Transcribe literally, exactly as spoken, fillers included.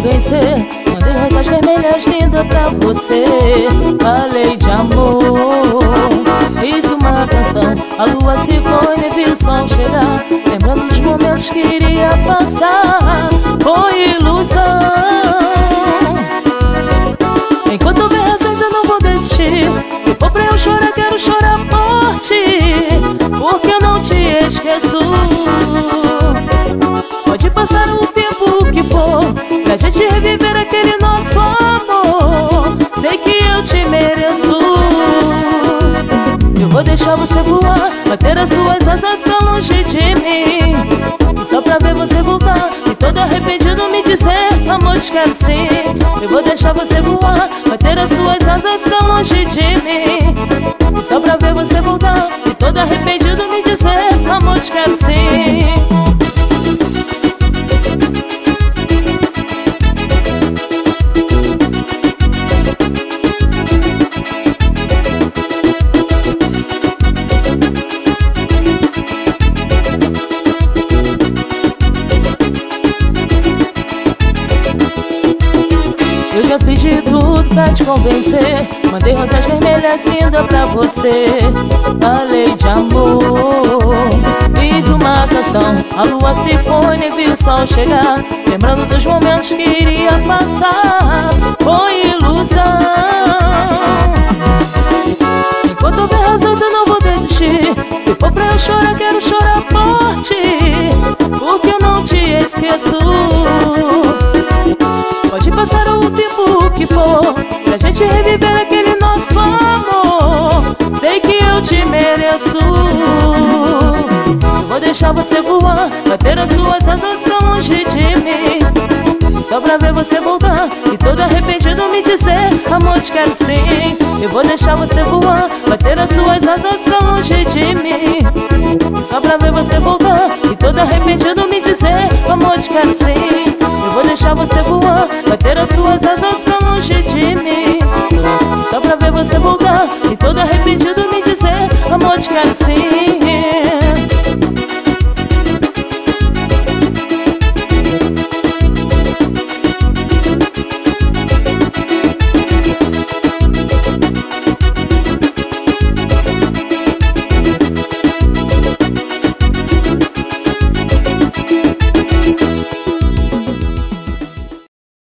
convencer. Mandei rosas vermelhas lindas pra você. Falei de amor, fiz uma canção. A lua se foi, nem vi o sol chegar. Lembrando dos momentos que iria passar. Foi ilusão. Enquanto houver razões eu não vou desistir. Se for pra eu chorar, quero chorar por ti, porque eu não te esqueço. Pode passar o tempo que for pra gente reviver aquele nosso amor. Sei que eu te mereço. Eu vou deixar você voar, bater as suas asas pra longe de mim, só pra ver você voltar e todo arrependido me dizer: amor, te quero sim. Eu vou deixar você voar, bater as suas asas pra longe de mim, só pra ver você voltar e todo arrependido me dizer: amor, te quero sim. Eu já fiz de tudo pra te convencer. Mandei rosas vermelhas lindas pra você. Falei de amor, fiz uma canção. A lua se foi, nem vi o sol chegar. Lembrando dos momentos que iria passar. Foi ilusão. Enquanto houver razões eu não vou desistir. Se for pra eu chorar, quero chorar por ti, porque eu não te esqueço. Pode passar o tempo que for pra gente reviver aquele nosso amor. Sei que eu te mereço. Eu vou deixar você voar, bater as suas asas pra longe de mim, só pra ver você voltar e todo arrependido me dizer: amor, te quero sim. Eu vou deixar você voar, bater as suas asas pra longe de mim, só pra ver você voltar e todo arrependido me dizer: amor, te quero sim. Eu vou deixar você voar, bater as suas asas pra longe de mim, só pra ver você voltar e todo arrependido me dizer: amor, te quero sim.